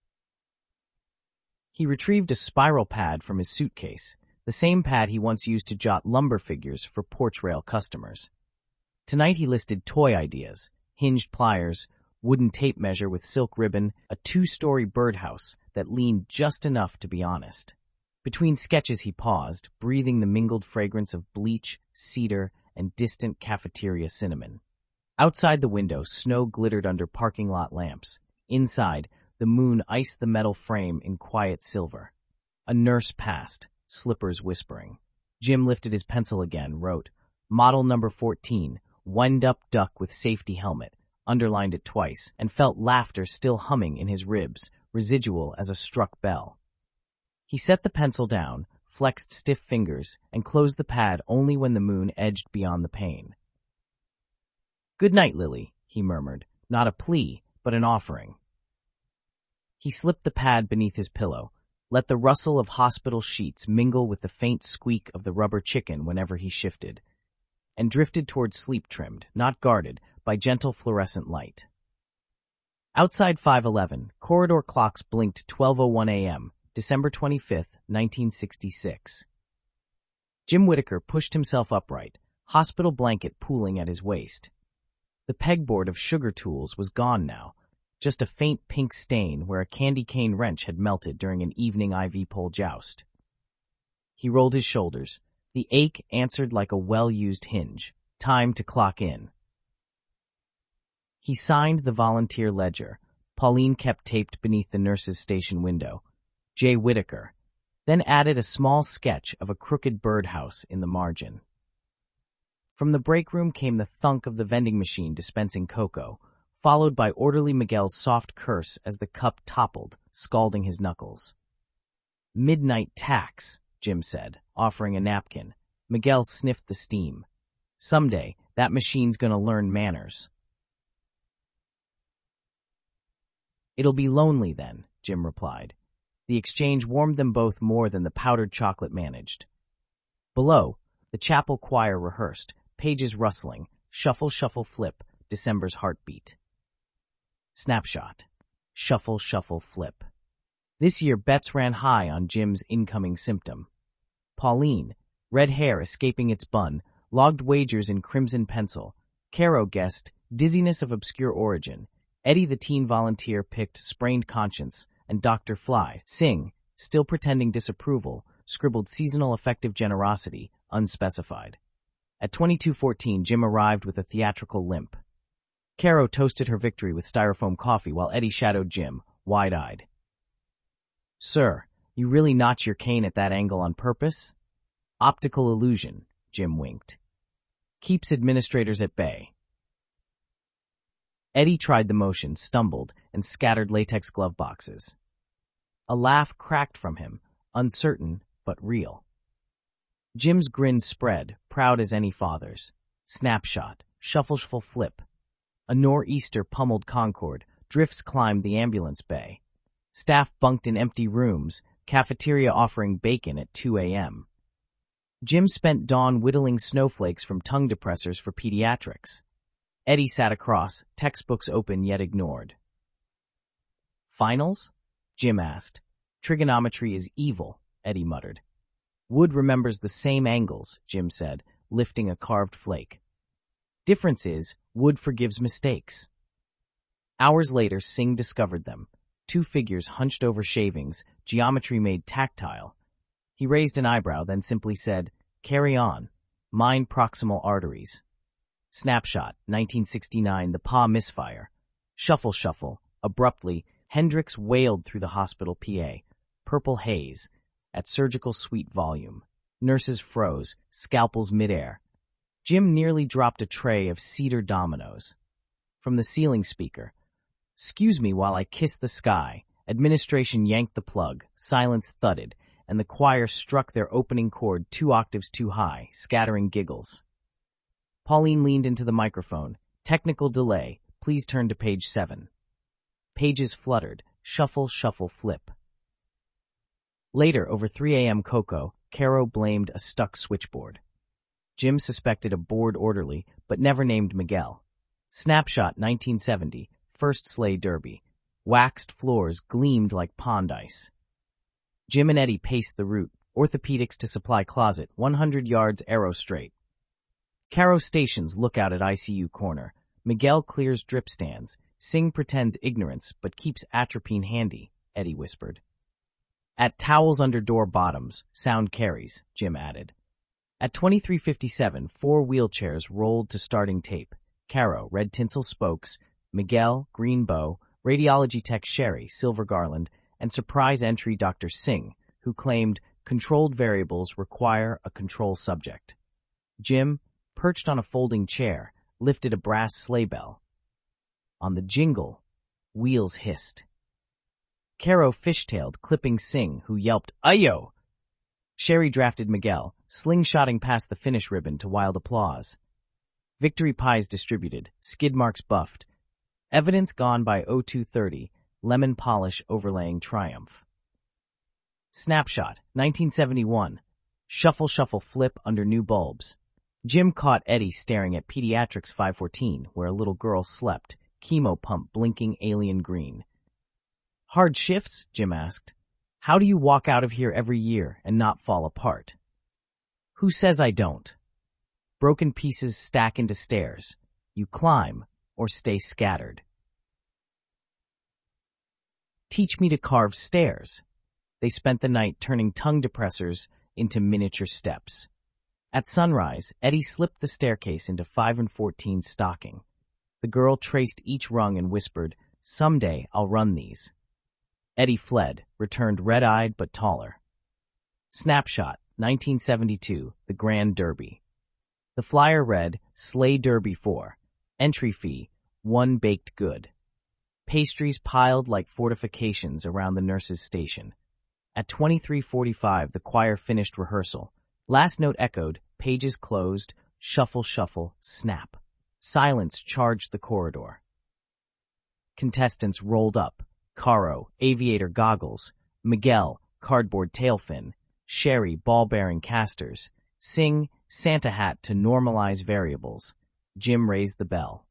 He retrieved a spiral pad from his suitcase, the same pad he once used to jot lumber figures for porch rail customers. Tonight he listed toy ideas, hinged pliers, wooden tape measure with silk ribbon, a two-story birdhouse that leaned just enough to be honest. Between sketches he paused, breathing the mingled fragrance of bleach, cedar, and distant cafeteria cinnamon. Outside the window, snow glittered under parking lot lamps. Inside, the moon iced the metal frame in quiet silver. A nurse passed, slippers whispering. Jim lifted his pencil again, wrote, Model number fourteen, wind-up duck with safety helmet, underlined it twice, and felt laughter still humming in his ribs, residual as a struck bell. He set the pencil down, flexed stiff fingers, and closed the pad only when the moon edged beyond the pane. Good night, Lily, he murmured, not a plea, but an offering. He slipped the pad beneath his pillow, let the rustle of hospital sheets mingle with the faint squeak of the rubber chicken whenever he shifted, and drifted toward sleep trimmed, not guarded, by gentle fluorescent light. Outside five eleven, corridor clocks blinked twelve oh one a.m., December twenty-fifth, nineteen sixty-six. Jim Whittaker pushed himself upright, hospital blanket pooling at his waist. The pegboard of sugar tools was gone now, just a faint pink stain where a candy cane wrench had melted during an evening I V pole joust. He rolled his shoulders. The ache answered like a well-used hinge. Time to clock in. He signed the volunteer ledger. Pauline kept taped beneath the nurse's station window. J. Whittaker, then added a small sketch of a crooked birdhouse in the margin. From the break room came the thunk of the vending machine dispensing cocoa, followed by orderly Miguel's soft curse as the cup toppled, scalding his knuckles. Midnight tax, Jim said, offering a napkin. Miguel sniffed the steam. Someday, that machine's gonna learn manners. It'll be lonely then, Jim replied. The exchange warmed them both more than the powdered chocolate managed. Below, the chapel choir rehearsed, pages rustling, shuffle, shuffle, flip, December's heartbeat. Snapshot. Shuffle, shuffle, flip. This year bets ran high on Jim's incoming symptom. Pauline, red hair escaping its bun, logged wagers in crimson pencil. Caro guessed dizziness of obscure origin. Eddie the teen volunteer picked sprained conscience, and Doctor Fly, Singh, still pretending disapproval, scribbled seasonal affective generosity, unspecified. At twenty-two fourteen, Jim arrived with a theatrical limp. Caro toasted her victory with styrofoam coffee while Eddie shadowed Jim, wide-eyed. Sir, you really notch your cane at that angle on purpose? Optical illusion, Jim winked. Keeps administrators at bay. Eddie tried the motion, stumbled, and scattered latex glove boxes. A laugh cracked from him, uncertain but real. Jim's grin spread, proud as any father's. Snapshot, shuffle, shuffle, flip. A nor'easter pummeled Concord, drifts climbed the ambulance bay. Staff bunked in empty rooms, cafeteria offering bacon at two a.m. Jim spent dawn whittling snowflakes from tongue depressors for pediatrics. Eddie sat across, textbooks open yet ignored. Finals? Jim asked. Trigonometry is evil, Eddie muttered. Wood remembers the same angles, Jim said, lifting a carved flake. Difference is, Wood forgives mistakes. Hours later, Singh discovered them. two figures hunched over shavings, geometry made tactile. He raised an eyebrow, then simply said, "Carry on. Mind proximal arteries." Snapshot, nineteen sixty-nine, the paw misfire. Shuffle, shuffle. Abruptly, Hendricks wailed through the hospital P A. Purple haze. At surgical suite volume. Nurses froze, scalpels midair. Jim nearly dropped a tray of cedar dominoes. From the ceiling speaker, "Excuse me while I kiss the sky." Administration yanked the plug, silence thudded, and the choir struck their opening chord two octaves too high, scattering giggles. Pauline leaned into the microphone. "Technical delay. Please turn to page seven." Pages fluttered. Shuffle, shuffle, flip. Later, over three a m Cocoa, Caro blamed a stuck switchboard. Jim suspected a bored orderly, but never named Miguel. Snapshot, nineteen seventy, first sleigh derby. Waxed floors gleamed like pond ice. Jim and Eddie paced the route, orthopedics to supply closet, one hundred yards arrow straight. Caro stations lookout at I C U corner. Miguel clears drip stands. Singh pretends ignorance, but keeps atropine handy, Eddie whispered. At towels under door bottoms, sound carries, Jim added. At twenty-three fifty-seven, four wheelchairs rolled to starting tape. Caro, red tinsel spokes, Miguel, green bow, radiology tech Sherry, silver garland, and surprise entry Doctor Singh, who claimed controlled variables require a control subject. Jim, perched on a folding chair, lifted a brass sleigh bell. On the jingle, wheels hissed. Caro fishtailed, clipping Singh, who yelped, "Ayo!" Sherry drafted Miguel, slingshotting past the finish ribbon to wild applause. Victory pies distributed, skid marks buffed. Evidence gone by oh two thirty, lemon polish overlaying triumph. Snapshot, nineteen seventy-one. Shuffle, shuffle, flip under new bulbs. Jim caught Eddie staring at Pediatrics five fourteen, where a little girl slept, chemo pump blinking alien green. "Hard shifts?" Jim asked. "How do you walk out of here every year and not fall apart?" "Who says I don't?" Broken pieces stack into stairs. You climb or stay scattered. Teach me to carve stairs. They spent the night turning tongue depressors into miniature steps. At sunrise, Eddie slipped the staircase into five and fourteen stocking. The girl traced each rung and whispered, "Someday I'll run these." Eddie fled, returned red-eyed but taller. Snapshot, nineteen seventy-two, the Grand Derby. The flyer read, Sleigh Derby four. Entry fee, one baked good. Pastries piled like fortifications around the nurse's station. At twenty-three forty-five, the choir finished rehearsal. Last note echoed, pages closed, shuffle, shuffle, snap. Silence charged the corridor. Contestants rolled up. Caro, aviator goggles. Miguel, cardboard tailfin. Sherry, ball-bearing casters. Singh, Santa hat to normalize variables. Jim raised the bell.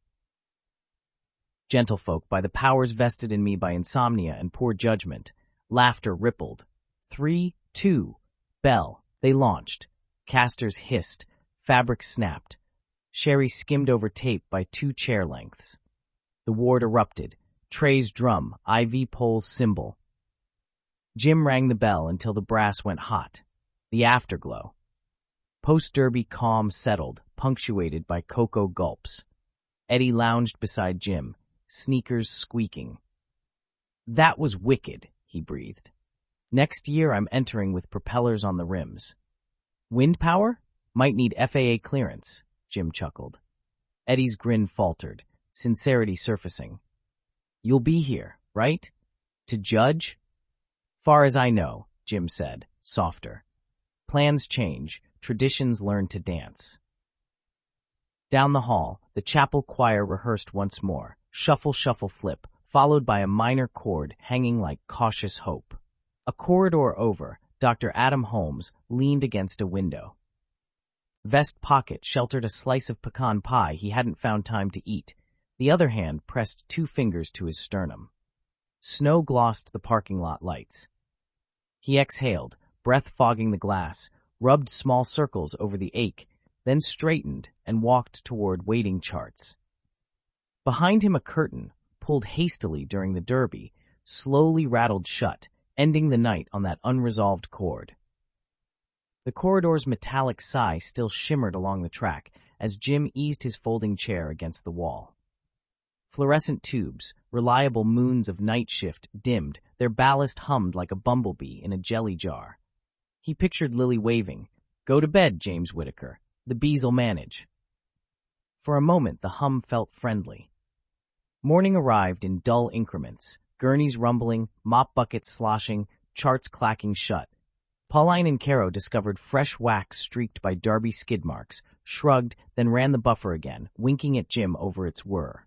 Gentlefolk, by the powers vested in me by insomnia and poor judgment. Laughter rippled. Three, two, bell. They launched. Casters hissed. Fabric snapped. Sherry skimmed over tape by two chair lengths. The ward erupted. Trey's drum, I V pole's cymbal. Jim rang the bell until the brass went hot. The afterglow. Post-derby calm settled, punctuated by cocoa gulps. Eddie lounged beside Jim, sneakers squeaking. That was wicked, he breathed. Next year I'm entering with propellers on the rims. Wind power? Might need F A A clearance, Jim chuckled. Eddie's grin faltered, sincerity surfacing. You'll be here, right? To judge? Far as I know, Jim said, softer. Plans change, traditions learn to dance. Down the hall, the chapel choir rehearsed once more, shuffle, shuffle, flip, followed by a minor chord hanging like cautious hope. A corridor over, Doctor Adam Holmes leaned against a window. Vest pocket sheltered a slice of pecan pie he hadn't found time to eat. The other hand pressed two fingers to his sternum. Snow glossed the parking lot lights. He exhaled, breath fogging the glass, rubbed small circles over the ache, then straightened and walked toward waiting charts. Behind him a curtain, pulled hastily during the derby, slowly rattled shut, ending the night on that unresolved chord. The corridor's metallic sigh still shimmered along the track as Jim eased his folding chair against the wall. Fluorescent tubes, reliable moons of night shift, dimmed, their ballast hummed like a bumblebee in a jelly jar. He pictured Lily waving, "Go to bed, James Whitaker. The bees'll manage." For a moment, the hum felt friendly. Morning arrived in dull increments, gurneys rumbling, mop buckets sloshing, charts clacking shut. Pauline and Caro discovered fresh wax streaked by Darby skid marks, shrugged, then ran the buffer again, winking at Jim over its whir.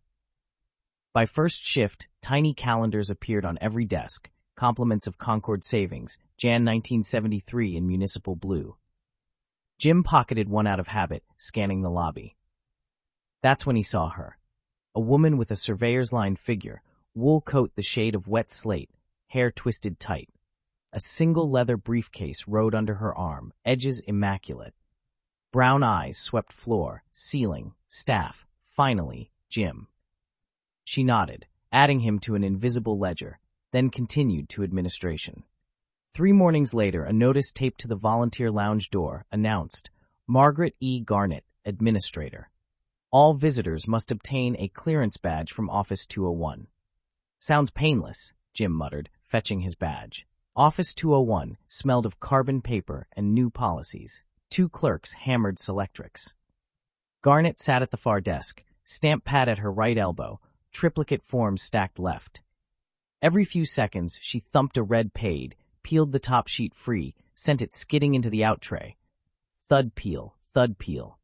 By first shift, tiny calendars appeared on every desk, compliments of Concord Savings, January nineteen seventy-three in municipal blue. Jim pocketed one out of habit, scanning the lobby. That's when he saw her. A woman with a surveyor's-line figure, wool coat the shade of wet slate, hair twisted tight. A single leather briefcase rode under her arm, edges immaculate. Brown eyes swept floor, ceiling, staff, finally, Jim. She nodded, adding him to an invisible ledger, then continued to administration. Three mornings later, a notice taped to the volunteer lounge door announced, Margaret E. Garnett, Administrator. All visitors must obtain a clearance badge from Office two oh one. Sounds painless, Jim muttered, fetching his badge. Office two oh one smelled of carbon paper and new policies. Two clerks hammered Selectrics. Garnett sat at the far desk, stamp pad at her right elbow, triplicate forms stacked left. Every few seconds, she thumped a red paid, peeled the top sheet free, sent it skidding into the out tray. Thud peel, thud peel.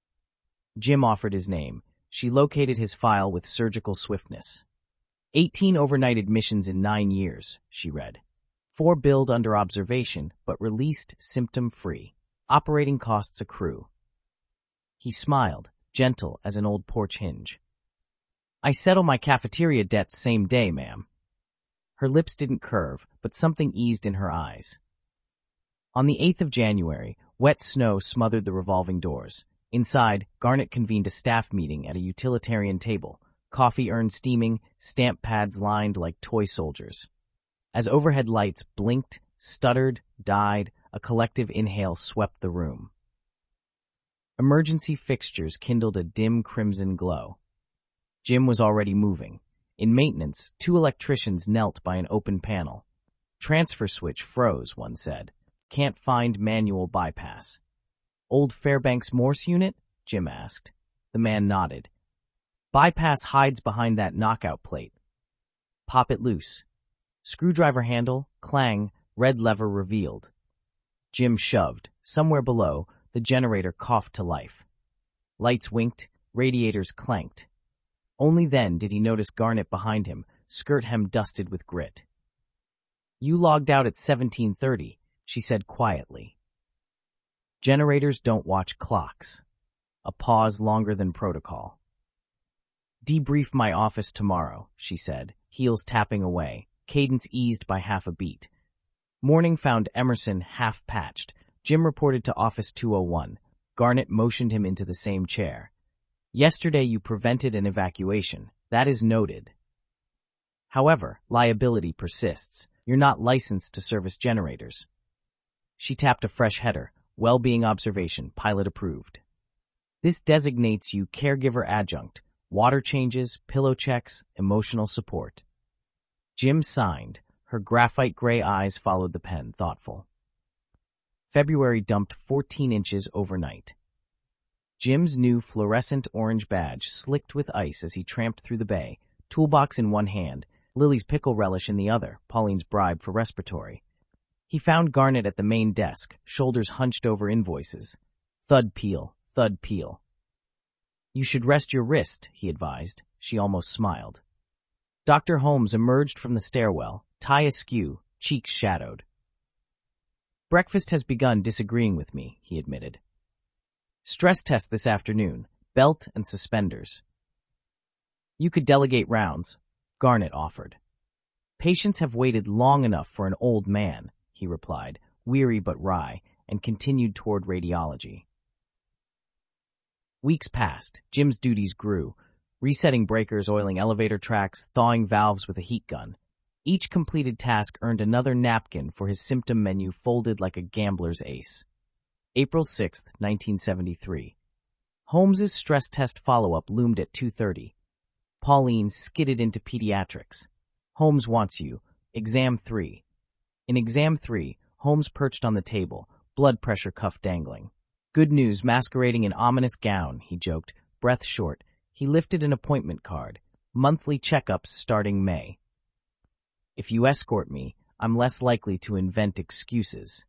Jim offered his name. She located his file with surgical swiftness. Eighteen overnight admissions in nine years, she read. Four billed under observation, but released symptom-free. Operating costs accrue. He smiled, gentle as an old porch hinge. I settle my cafeteria debts same day, ma'am. Her lips didn't curve, but something eased in her eyes. On the eighth of January, wet snow smothered the revolving doors. Inside, Garnett convened a staff meeting at a utilitarian table, coffee urn steaming, stamp pads lined like toy soldiers. As overhead lights blinked, stuttered, died, a collective inhale swept the room. Emergency fixtures kindled a dim crimson glow. Jim was already moving. In maintenance, two electricians knelt by an open panel. Transfer switch froze, one said. Can't find manual bypass. Old Fairbanks Morse unit? Jim asked. The man nodded. Bypass hides behind that knockout plate. Pop it loose. Screwdriver handle, clang, red lever revealed. Jim shoved. Somewhere below, the generator coughed to life. Lights winked, radiators clanked. Only then did he notice Garnett behind him, skirt hem dusted with grit. You logged out at seventeen thirty, she said quietly. Generators don't watch clocks. A pause longer than protocol. Debrief my office tomorrow, she said, heels tapping away, cadence eased by half a beat. Morning found Emerson half-patched. Jim reported to Office two oh one. Garnett motioned him into the same chair. Yesterday you prevented an evacuation. That is noted. However, liability persists. You're not licensed to service generators. She tapped a fresh header. Well-being observation, pilot approved. This designates you caregiver adjunct, water changes, pillow checks, emotional support. Jim signed. Her graphite gray eyes followed the pen, thoughtful. February dumped fourteen inches overnight. Jim's new fluorescent orange badge slicked with ice as he tramped through the bay, toolbox in one hand, Lily's pickle relish in the other, Pauline's bribe for respiratory. He found Garnett at the main desk, shoulders hunched over invoices. Thud peel, thud peel. You should rest your wrist, he advised. She almost smiled. Doctor Holmes emerged from the stairwell, tie askew, cheeks shadowed. Breakfast has begun disagreeing with me, he admitted. Stress test this afternoon, belt and suspenders. You could delegate rounds, Garnett offered. Patients have waited long enough for an old man, he replied, weary but wry, and continued toward radiology. Weeks passed. Jim's duties grew, resetting breakers, oiling elevator tracks, thawing valves with a heat gun. Each completed task earned another napkin for his symptom menu folded like a gambler's ace. April sixth, nineteen seventy-three. Holmes's stress test follow-up loomed at two thirty. Pauline skidded into pediatrics. Holmes wants you. Exam three. In exam three, Holmes perched on the table, blood pressure cuff dangling. Good news masquerading in ominous gown, he joked, breath short. He lifted an appointment card. Monthly checkups starting May. If you escort me, I'm less likely to invent excuses.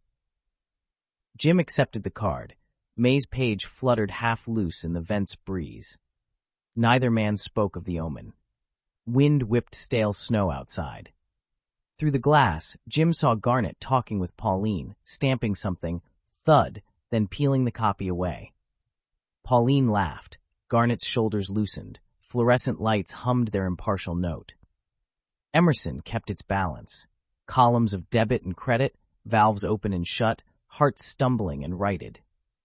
Jim accepted the card. May's page fluttered half loose in the vent's breeze. Neither man spoke of the omen. Wind whipped stale snow outside. Through the glass, Jim saw Garnet talking with Pauline, stamping something, thud, then peeling the copy away. Pauline laughed. Garnet's shoulders loosened. Fluorescent lights hummed their impartial note. Emerson kept its balance. Columns of debit and credit, valves open and shut, hearts stumbling and righted.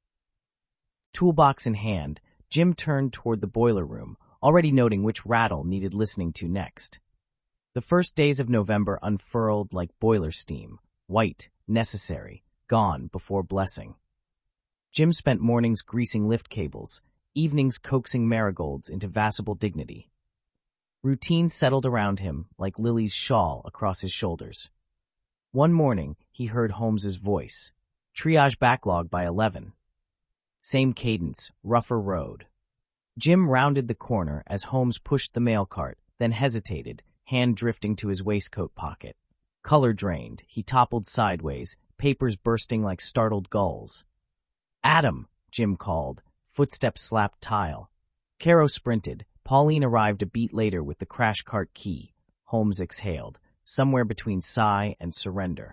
Toolbox in hand, Jim turned toward the boiler room, already noting which rattle needed listening to next. The first days of November unfurled like boiler steam, white, necessary, gone before blessing. Jim spent mornings greasing lift cables, evenings coaxing marigolds into vassable dignity. Routine settled around him like Lily's shawl across his shoulders. One morning, he heard Holmes's voice. Triage backlog by eleven. Same cadence, rougher road. Jim rounded the corner as Holmes pushed the mail cart, then hesitated, hand drifting to his waistcoat pocket. Color drained, he toppled sideways, papers bursting like startled gulls. Adam, Jim called. Footsteps slapped tile. Caro sprinted. Pauline arrived a beat later with the crash cart key. Holmes exhaled, somewhere between sigh and surrender.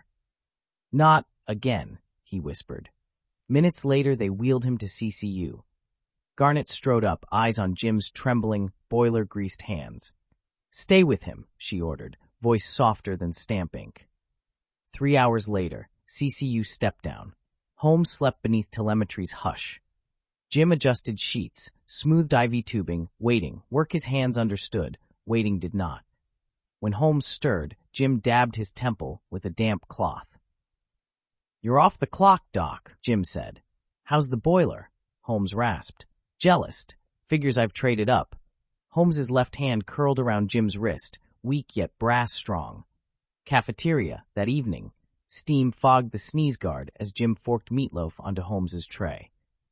Not again, he whispered. Minutes later, they wheeled him to C C U. Garnet strode up, eyes on Jim's trembling, boiler-greased hands. Stay with him, she ordered, voice softer than stamp ink. Three hours later, C C U stepped down. Holmes slept beneath telemetry's hush. Jim adjusted sheets, smoothed I V tubing, waiting. Work his hands understood, waiting did not. When Holmes stirred, Jim dabbed his temple with a damp cloth. You're off the clock, Doc, Jim said. How's the boiler? Holmes rasped. Jealous. Figures I've traded up. Holmes's left hand curled around Jim's wrist, weak yet brass strong. Cafeteria, that evening. Steam fogged the sneeze guard as Jim forked meatloaf onto Holmes's tray.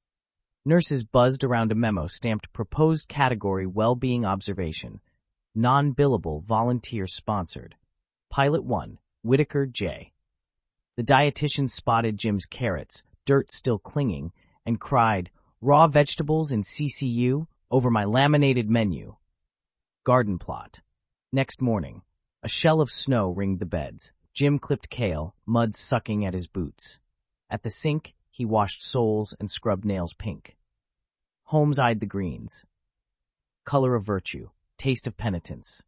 Nurses buzzed around a memo stamped Proposed Category Well-Being Observation. Non-billable volunteer-sponsored. Pilot one, Whitaker J. The dietitian spotted Jim's carrots, dirt still clinging, and cried, Raw vegetables in C C U over my laminated menu. Garden plot. Next morning, a shell of snow ringed the beds. Jim clipped kale, mud sucking at his boots. At the sink, he washed soles and scrubbed nails pink. Holmes eyed the greens. Color of virtue, taste of penitence.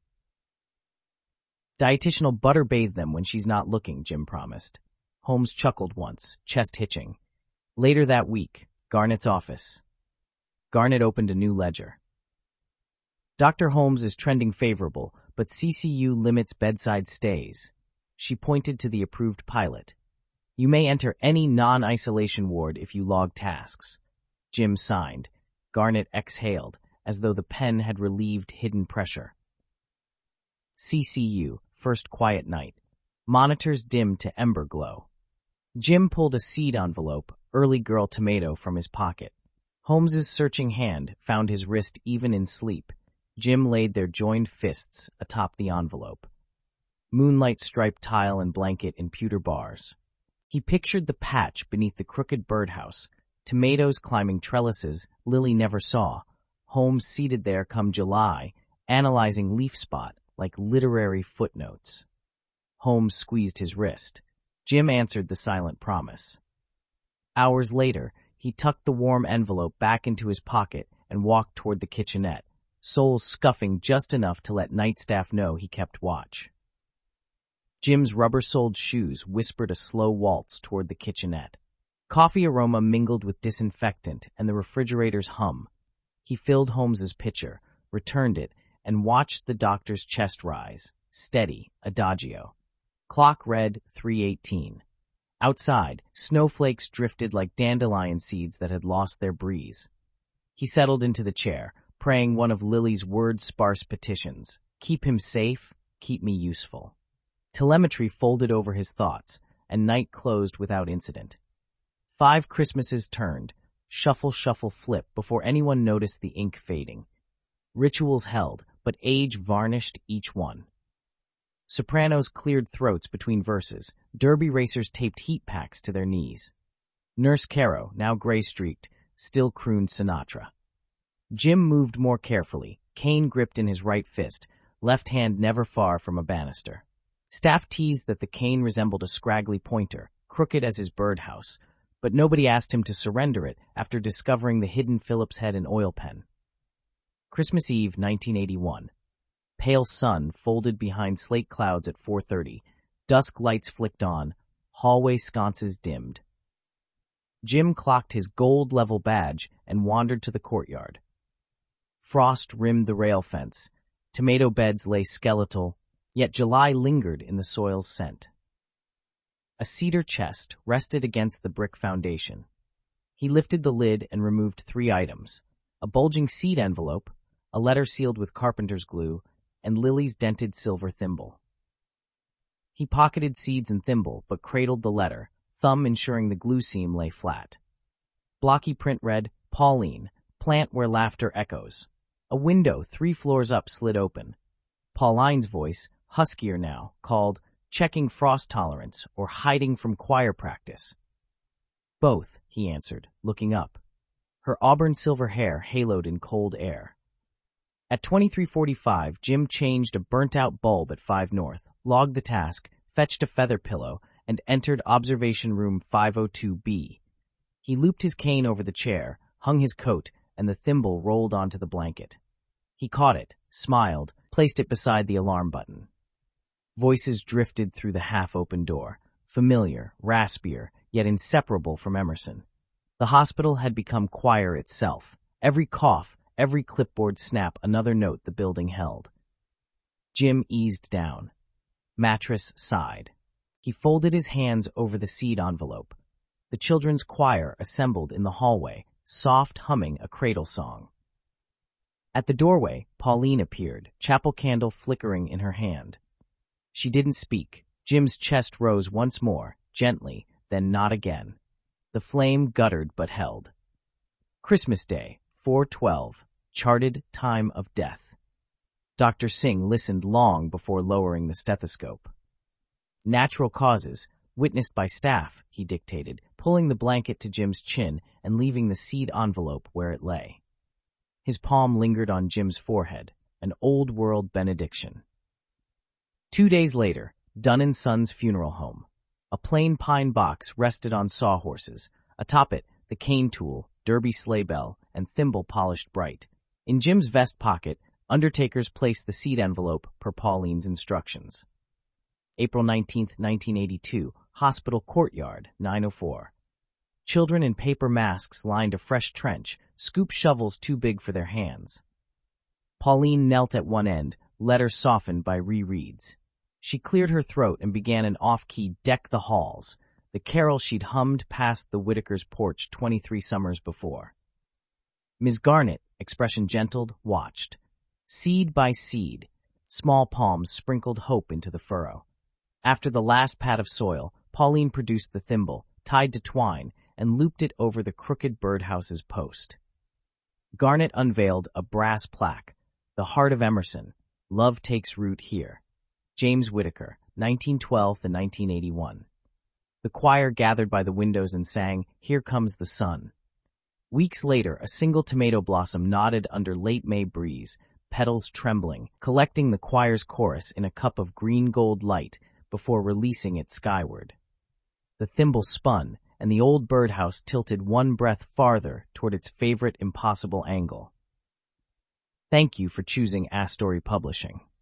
Dietitian will butter bathe them when she's not looking, Jim promised. Holmes chuckled once, chest hitching. Later that week, Garnet's office. Garnet opened a new ledger. Doctor Holmes is trending favorable, but C C U limits bedside stays. She pointed to the approved pilot. You may enter any non-isolation ward if you log tasks. Jim signed. Garnet exhaled, as though the pen had relieved hidden pressure. C C U, first quiet night. Monitors dimmed to ember glow. Jim pulled a seed envelope, early girl tomato, from his pocket. Holmes's searching hand found his wrist even in sleep. Jim laid their joined fists atop the envelope. Moonlight-striped tile and blanket in pewter bars. He pictured the patch beneath the crooked birdhouse, tomatoes climbing trellises Lily never saw, Holmes seated there come July, analyzing leaf spot like literary footnotes. Holmes squeezed his wrist. Jim answered the silent promise. Hours later, he tucked the warm envelope back into his pocket and walked toward the kitchenette, soles scuffing just enough to let night staff know he kept watch. Jim's rubber-soled shoes whispered a slow waltz toward the kitchenette. Coffee aroma mingled with disinfectant and the refrigerator's hum. He filled Holmes's pitcher, returned it, and watched the doctor's chest rise. steady, adagio. Clock read three eighteen. Outside, snowflakes drifted like dandelion seeds that had lost their breeze. He settled into the chair, praying one of Lily's word-sparse petitions. Keep him safe, keep me useful. Telemetry folded over his thoughts, and night closed without incident. Five Christmases turned, shuffle, shuffle, flip, before anyone noticed the ink fading. Rituals held, but age varnished each one. Sopranos cleared throats between verses. Derby racers taped heat packs to their knees. Nurse Caro, now gray-streaked, still crooned Sinatra. Jim moved more carefully, cane gripped in his right fist, left hand never far from a banister. Staff teased that the cane resembled a scraggly pointer, crooked as his birdhouse, but nobody asked him to surrender it after discovering the hidden Phillips head and oil pen. Christmas Eve, nineteen eighty-one. Pale sun folded behind slate clouds at four thirty. Dusk lights flicked on. Hallway sconces dimmed. Jim clocked his gold-level badge and wandered to the courtyard. Frost rimmed the rail fence. Tomato beds lay skeletal, yet July lingered in the soil's scent. A cedar chest rested against the brick foundation. He lifted the lid and removed three items: a bulging seed envelope, a letter sealed with carpenter's glue, and Lily's dented silver thimble. He pocketed seeds and thimble, but cradled the letter, thumb ensuring the glue seam lay flat. Blocky print read, Pauline, plant where laughter echoes. A window three floors up slid open. Pauline's voice, huskier now, called, checking frost tolerance or hiding from choir practice. Both, he answered, looking up. Her auburn silver hair haloed in cold air. At twenty-three forty-five, Jim changed a burnt-out bulb at five North, logged the task, fetched a feather pillow, and entered observation room five oh two B. He looped his cane over the chair, hung his coat, and the thimble rolled onto the blanket. He caught it, smiled, placed it beside the alarm button. Voices drifted through the half-open door, familiar, raspier, yet inseparable from Emerson. The hospital had become choir itself. Every cough, every clipboard snap, another note the building held. Jim eased down. Mattress sighed. He folded his hands over the seed envelope. The children's choir assembled in the hallway, soft humming a cradle song. At the doorway, Pauline appeared, chapel candle flickering in her hand. She didn't speak. Jim's chest rose once more, gently, then not again. The flame guttered but held. Christmas Day, four twelve, charted time of death. Doctor Singh listened long before lowering the stethoscope. Natural causes, witnessed by staff, he dictated, pulling the blanket to Jim's chin and leaving the seed envelope where it lay. His palm lingered on Jim's forehead, an old-world benediction. Two days later, Dunn and Sons Funeral Home. A plain pine box rested on sawhorses. Atop it, the cane tool, derby sleigh bell, and thimble polished bright. In Jim's vest pocket, undertakers placed the seed envelope per Pauline's instructions. April nineteenth, nineteen eighty-two, hospital courtyard, nine oh four. Children in paper masks lined a fresh trench, scoop shovels too big for their hands. Pauline knelt at one end, letter softened by rereads. She cleared her throat and began an off-key Deck the Halls, the carol she'd hummed past the Whitaker's porch twenty-three summers before. Miss Garnett, expression gentled, watched. Seed by seed, small palms sprinkled hope into the furrow. After the last pat of soil, Pauline produced the thimble, tied to twine, and looped it over the crooked birdhouse's post. Garnett unveiled a brass plaque, The Heart of Emerson, Love Takes Root Here. James Whitaker, nineteen twelve to nineteen eighty-one. The choir gathered by the windows and sang, Here Comes the Sun. Weeks later, a single tomato blossom nodded under late May breeze, petals trembling, collecting the choir's chorus in a cup of green-gold light before releasing it skyward. The thimble spun, and the old birdhouse tilted one breath farther toward its favorite impossible angle. Thank you for choosing Astory Publishing.